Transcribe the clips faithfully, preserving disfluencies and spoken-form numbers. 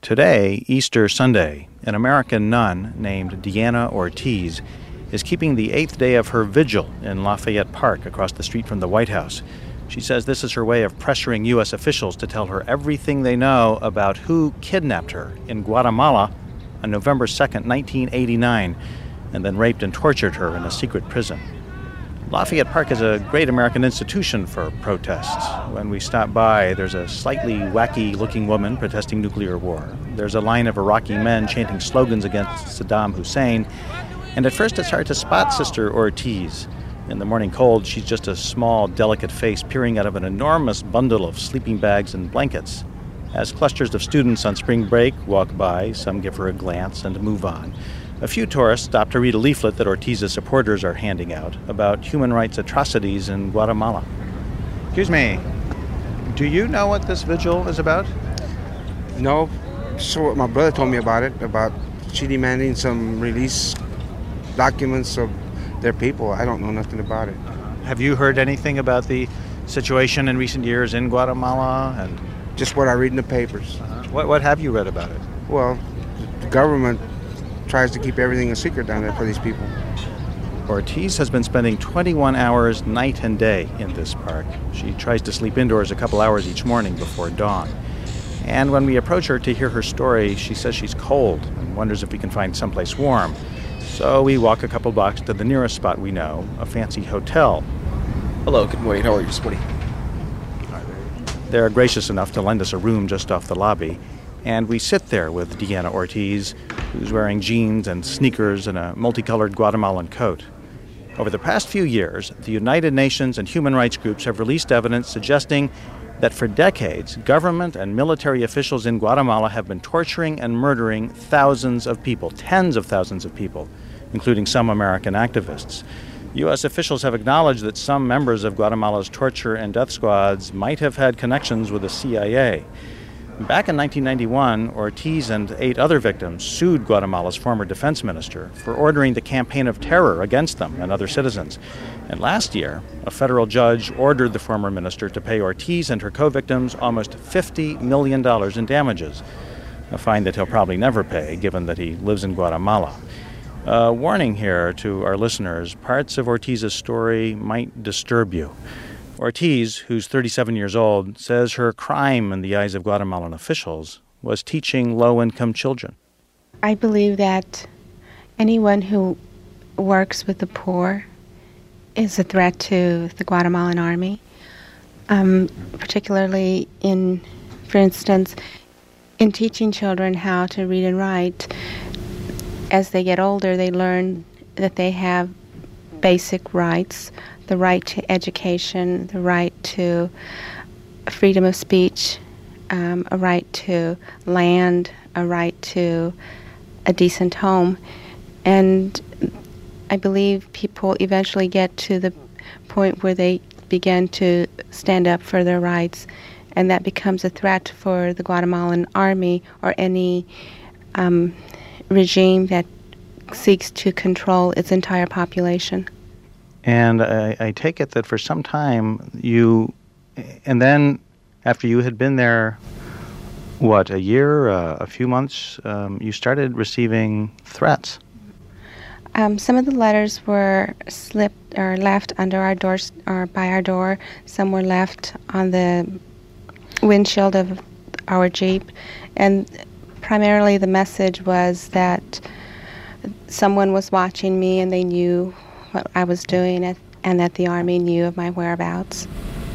Today, Easter Sunday, an American nun named Deanna Ortiz is keeping the eighth day of her vigil in Lafayette Park across the street from the White House. She says this is her way of pressuring U S officials to tell her everything they know about who kidnapped her in Guatemala on November second, nineteen eighty-nine, and then raped and tortured her in a secret prison. Lafayette Park is a great American institution for protests. When we stop by, there's a slightly wacky-looking woman protesting nuclear war. There's a line of Iraqi men chanting slogans against Saddam Hussein. And at first it's hard to spot Sister Ortiz. In the morning cold, she's just a small, delicate face peering out of an enormous bundle of sleeping bags and blankets. As clusters of students on spring break walk by, some give her a glance and move on. A few tourists stop to read a leaflet that Ortiz's supporters are handing out about human rights atrocities in Guatemala. Excuse me, do you know what this vigil is about? No, so my brother told me about it, about she demanding some release documents of their people. I don't know nothing about it. Have you heard anything about the situation in recent years in Guatemala? And just what I read in the papers. Uh-huh. What, what have you read about it? Well, the government tries to keep everything a secret down there for these people. Ortiz has been spending twenty-one hours night and day in this park. She tries to sleep indoors a couple hours each morning before dawn. And when we approach her to hear her story, she says she's cold and wonders if we can find someplace warm. So we walk a couple blocks to the nearest spot we know, a fancy hotel. Hello, good morning. How are you, Spoonie? They're gracious enough to lend us a room just off the lobby. And we sit there with Deanna Ortiz, who's wearing jeans and sneakers and a multicolored Guatemalan coat. Over the past few years, the United Nations and human rights groups have released evidence suggesting that for decades, government and military officials in Guatemala have been torturing and murdering thousands of people, tens of thousands of people, including some American activists. U S officials have acknowledged that some members of Guatemala's torture and death squads might have had connections with the C I A. Back in nineteen ninety-one, Ortiz and eight other victims sued Guatemala's former defense minister for ordering the campaign of terror against them and other citizens. And last year, a federal judge ordered the former minister to pay Ortiz and her co-victims almost fifty million dollars in damages, a fine that he'll probably never pay, given that he lives in Guatemala. A warning here to our listeners, parts of Ortiz's story might disturb you. Ortiz, who's thirty-seven years old, says her crime in the eyes of Guatemalan officials was teaching low-income children. I believe that anyone who works with the poor is a threat to the Guatemalan army, um, particularly in, for instance, in teaching children how to read and write. As they get older, they learn that they have basic rights, the right to education, the right to freedom of speech, um, a right to land, a right to a decent home. And I believe people eventually get to the point where they begin to stand up for their rights, and that becomes a threat for the Guatemalan army or any um, regime that seeks to control its entire population. And I, I take it that for some time you, and then after you had been there, what, a year, uh, a few months, um, you started receiving threats. Um, some of the letters were slipped or left under our doors or by our door. Some were left on the windshield of our Jeep. And primarily the message was that someone was watching me and they knew what I was doing, and that the army knew of my whereabouts.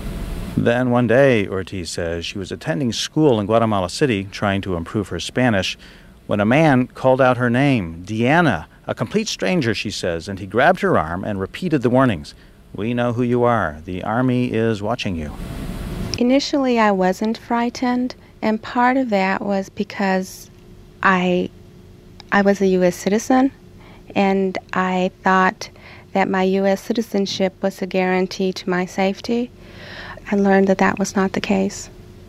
Then one day, Ortiz says, she was attending school in Guatemala City trying to improve her Spanish when a man called out her name, Deanna, a complete stranger, she says, and he grabbed her arm and repeated the warnings. We know who you are. The army is watching you. Initially, I wasn't frightened, and part of that was because I, I was a U S citizen, and I thought that my U S citizenship was a guarantee to my safety. I learned that that was not the case.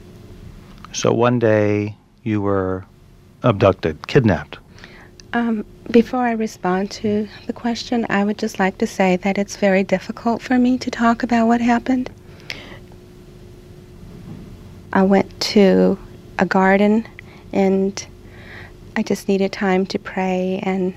So one day you were abducted, kidnapped. Um, before I respond to the question, I would just like to say that it's very difficult for me to talk about what happened. I went to a garden and I just needed time to pray, and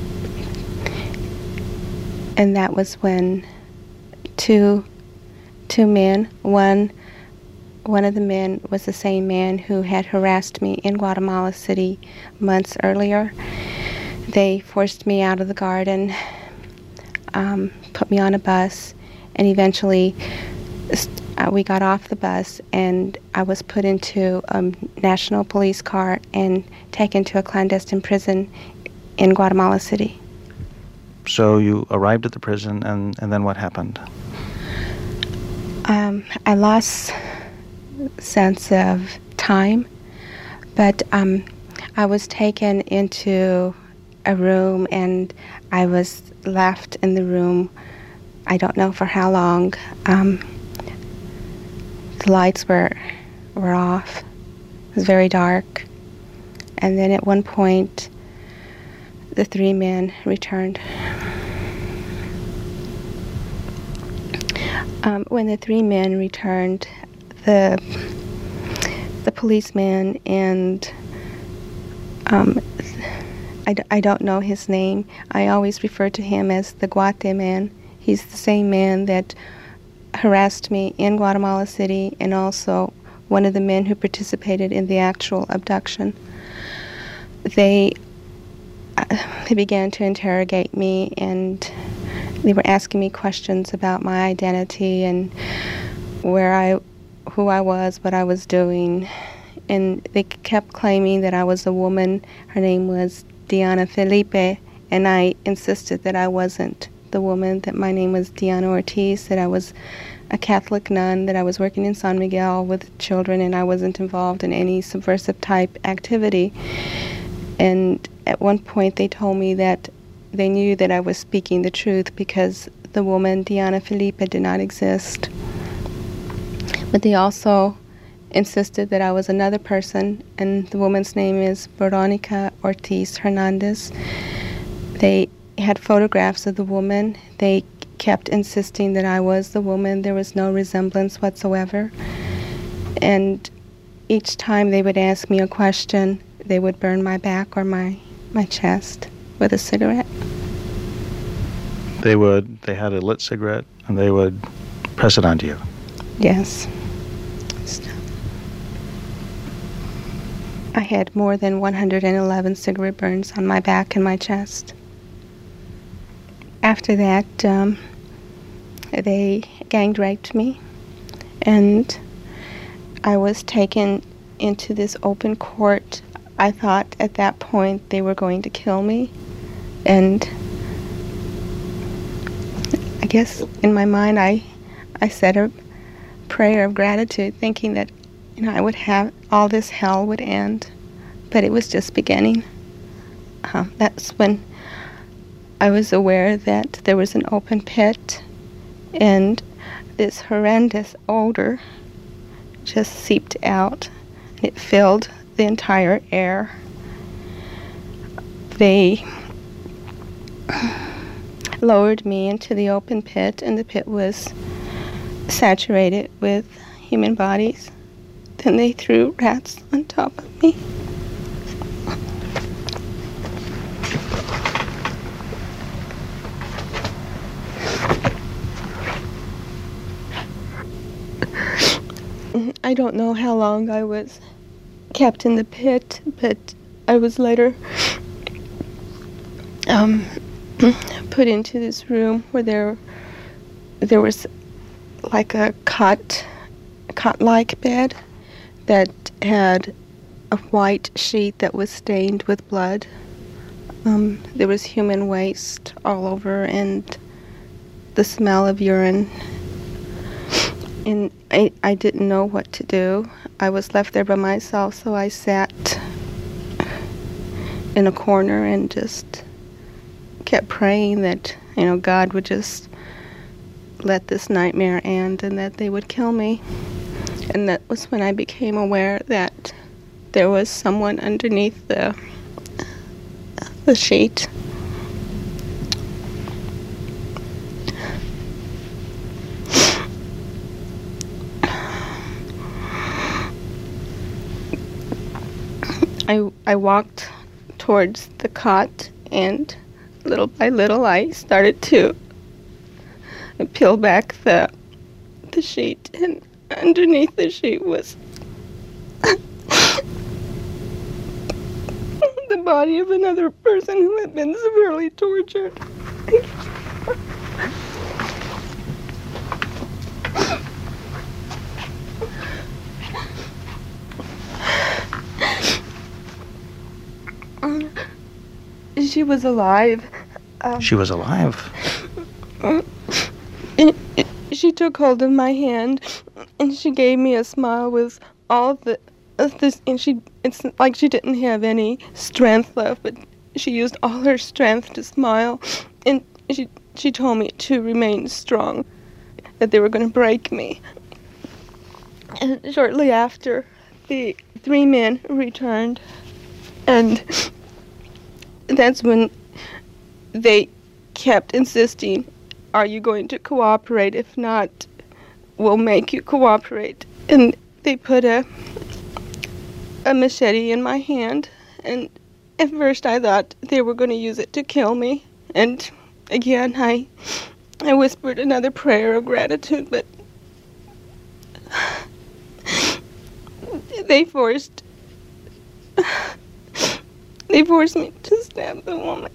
and that was when two two men, one one of the men was the same man who had harassed me in Guatemala City months earlier. They forced me out of the garden, um, put me on a bus, and eventually uh, we got off the bus, and I was put into a national police car and taken to a clandestine prison in Guatemala City. So you arrived at the prison, and, and then what happened? Um, I lost sense of time, but um, I was taken into a room, and I was left in the room, I don't know for how long. Um, the lights were were off. It was very dark. And then at one point, the three men returned. Um, when the three men returned, the the policeman and um, I, d- I don't know his name. I always refer to him as the Guate man. He's the same man that harassed me in Guatemala City, and also one of the men who participated in the actual abduction. They uh, they began to interrogate me, and they were asking me questions about my identity and where I, who I was, what I was doing, and they kept claiming that I was a woman. Her name was Diana Felipe, and I insisted that I wasn't the woman, that my name was Diana Ortiz, that I was a Catholic nun, that I was working in San Miguel with children, and I wasn't involved in any subversive type activity. And at one point they told me that they knew that I was speaking the truth because the woman Diana Felipe did not exist. But they also insisted that I was another person, and the woman's name is Veronica Ortiz Hernandez. They had photographs of the woman. They kept insisting that I was the woman. There was no resemblance whatsoever. And each time they would ask me a question, they would burn my back or my, my chest with a cigarette. They would, they had a lit cigarette, and they would press it onto you. Yes. I had more than one hundred eleven cigarette burns on my back and my chest. After that, um, they gang raped me, and I was taken into this open court. I thought at that point they were going to kill me, and I guess in my mind I, I said a prayer of gratitude, thinking that, you know, I would have, all this hell would end, but it was just beginning. Uh, that's when I was aware that there was an open pit, and this horrendous odor just seeped out, and it filled the entire air. They lowered me into the open pit, and the pit was saturated with human bodies. Then they threw rats on top of me. I don't know how long I was kept in the pit, but I was later um, put into this room where there there was like a cot, cot-like bed that had a white sheet that was stained with blood. Um, there was human waste all over, and the smell of urine. And I, I didn't know what to do. I was left there by myself, so I sat in a corner and just kept praying that, you know, God would just let this nightmare end and that they would kill me. And that was when I became aware that there was someone underneath the the sheet. I I walked towards the cot, and little by little I started to peel back the the sheet, and underneath the sheet was the body of another person who had been severely tortured. She was alive. Um, She was alive. and she took hold of my hand, and she gave me a smile with all the of this. And she, it's like she didn't have any strength left, but she used all her strength to smile. And she she told me to remain strong, that they were going to break me. And shortly after, the three men returned, and that's when they kept insisting, "Are you going to cooperate? If not, we'll make you cooperate." And they put a a machete in my hand, and at first I thought they were going to use it to kill me. And again, I I whispered another prayer of gratitude, but they forced they forced me to stab the woman.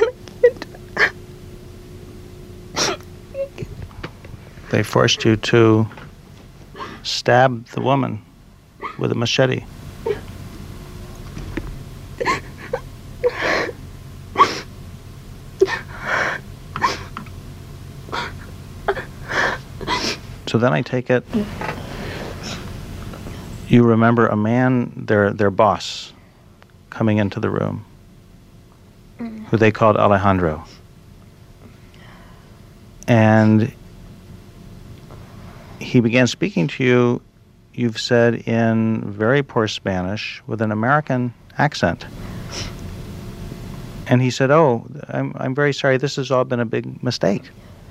They forced you to stab the woman with a machete. So then I take it you remember a man, their their boss, coming into the room, mm. who they called Alejandro. And he began speaking to you, you've said, in very poor Spanish with an American accent. And he said, "Oh, I'm I'm very sorry, this has all been a big mistake."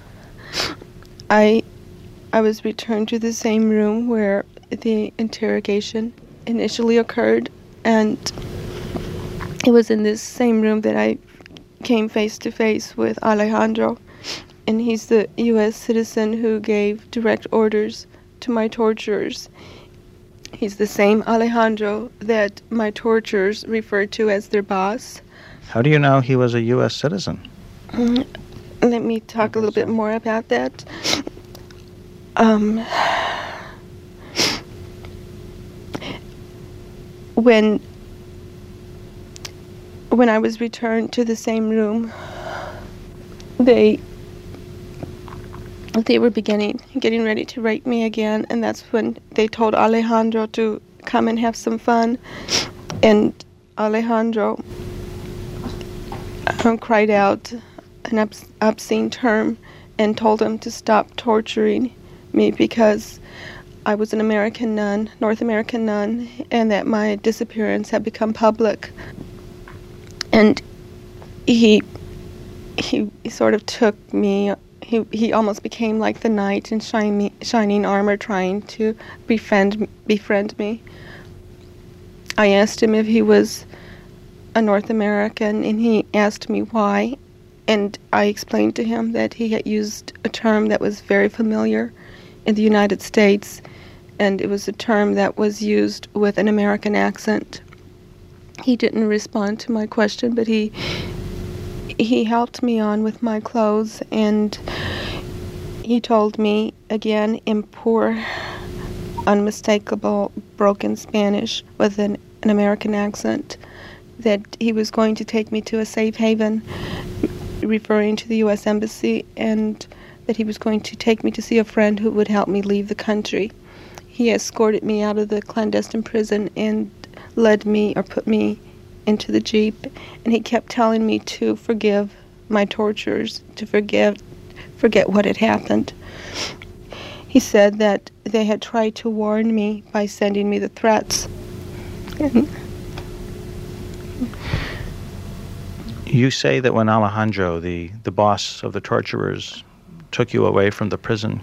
I I was returned to the same room where the interrogation initially occurred, and it was in this same room that I came face to face with Alejandro, and he's the U S citizen who gave direct orders to my torturers. He's the same Alejandro that my torturers referred to as their boss. How do you know he was a U S citizen? Mm, let me talk a little bit more about that. Um, when when I was returned to the same room, they they were beginning getting ready to rape me again, and that's when they told Alejandro to come and have some fun. And Alejandro um, cried out an obs- obscene term and told him to stop torturing me because I was an American nun, North American nun, and that my disappearance had become public. And he he, he sort of took me. He he almost became like the knight in shiny, shining armor, trying to befriend befriend me. I asked him if he was a North American, and he asked me why. And I explained to him that he had used a term that was very familiar in the United States, and it was a term that was used with an American accent. He didn't respond to my question, but he he helped me on with my clothes, and he told me again in poor, unmistakable, broken Spanish with an, an American accent that he was going to take me to a safe haven, referring to the U S Embassy, and that he was going to take me to see a friend who would help me leave the country. He escorted me out of the clandestine prison and led me, or put me into the Jeep, and he kept telling me to forgive my torturers, to forgive, forget what had happened. He said that they had tried to warn me by sending me the threats. And you say that when Alejandro, the, the boss of the torturers, took you away from the prison,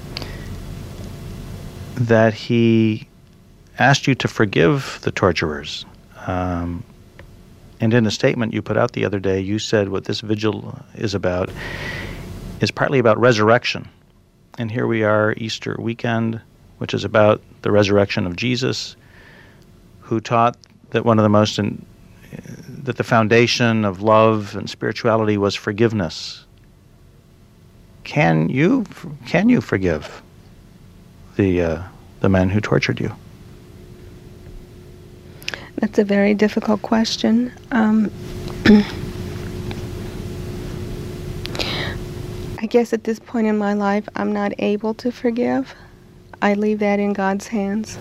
that he asked you to forgive the torturers, um, And in a statement you put out the other day, you said what this vigil is about is partly about resurrection. And here we are, Easter weekend, which is about the resurrection of Jesus, who taught that one of the most, in, that the foundation of love and spirituality was forgiveness. Can you, can you forgive the uh, the men who tortured you? That's a very difficult question. Um, I guess at this point in my life, I'm not able to forgive. I leave that in God's hands.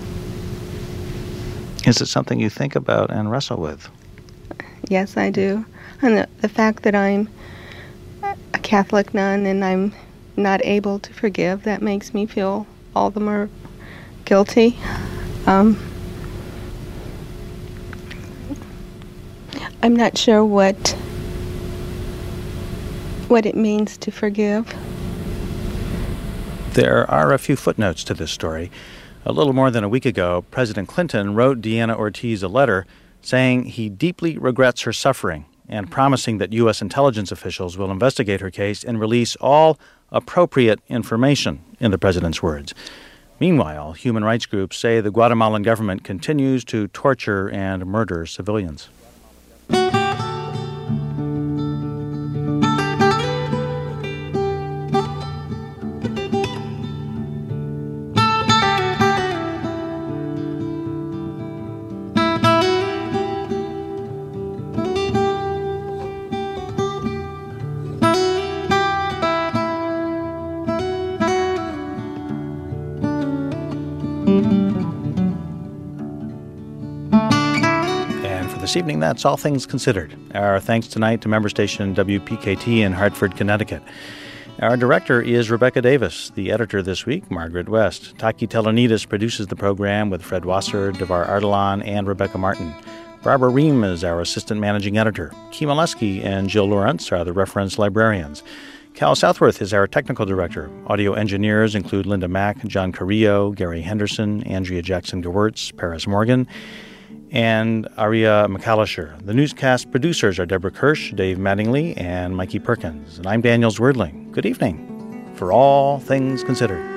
Is it something you think about and wrestle with? Yes, I do. And the, the fact that I'm a Catholic nun and I'm not able to forgive, that makes me feel all the more guilty. Um, I'm not sure what what it means to forgive. There are a few footnotes to this story. A little more than a week ago, President Clinton wrote Diana Ortiz a letter saying he deeply regrets her suffering and promising that U S intelligence officials will investigate her case and release all appropriate information, in the president's words. Meanwhile, human rights groups say the Guatemalan government continues to torture and murder civilians. This evening, that's All Things Considered. Our thanks tonight to member station W P K T in Hartford, Connecticut. Our director is Rebecca Davis. The editor this week, Margaret West. Taki Telonidis produces the program with Fred Wasser, Devar Ardalan, and Rebecca Martin. Barbara Ream is our assistant managing editor. Kim Oleski and Jill Lawrence are the reference librarians. Cal Southworth is our technical director. Audio engineers include Linda Mack, John Carrillo, Gary Henderson, Andrea Jackson-Gewirtz, Paris Morgan, and Aria McAllister. The newscast producers are Deborah Kirsch, Dave Mattingly, and Mikey Perkins. And I'm Daniel Zwerdling. Good evening for All Things Considered.